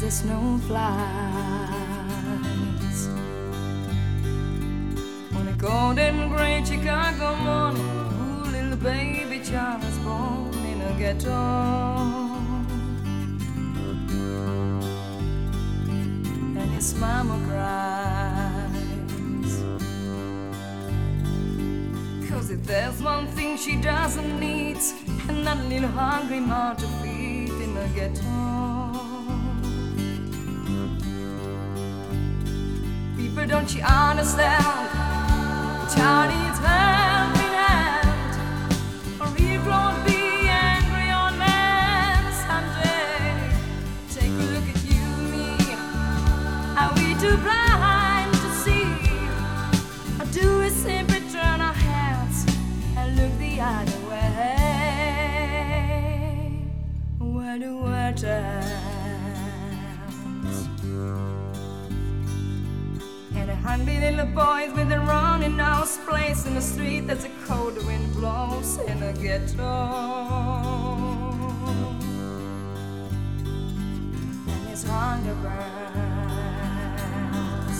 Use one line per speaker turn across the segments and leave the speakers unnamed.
as the snow flies. On a golden gray Chicago morning, ooh, little baby child was born in a ghetto. And his mama cries, 'cause if there's one thing she doesn't need, and that little hungry mouth to feed in the ghetto. People, don't you understand? Child needs hand in hand, or he won't be angry on man someday. Take a look at you and me. Are we too blind to see? Or do we simply turn our heads and look the other way? Where the world turns, and the hungry little boys with their running nose place in the street as the cold wind blows in the ghetto. And his hunger burns,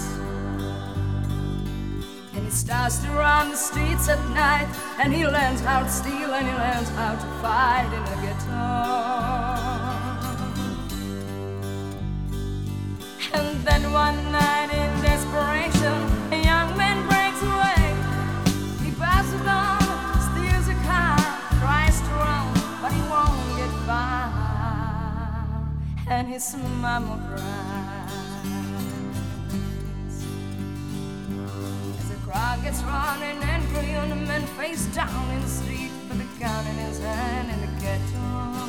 and he starts to run the streets at night, and he learns how to steal, and he learns how to fight in the ghetto. And then one night in desperation, a young man breaks away. He passes on, steals a car, tries to run, but he won't get far. And his mama cries as the crowd gets running angry on the man face down in the street with a gun in his hand in the ghetto.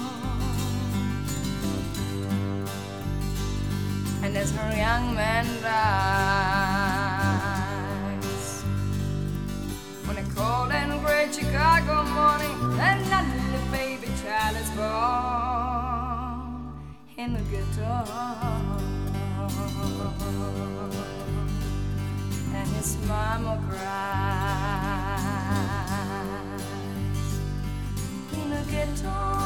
And as her young man dies, on a cold and gray Chicago morning, and that little baby child is born in the ghetto. And his mama cries in the ghetto.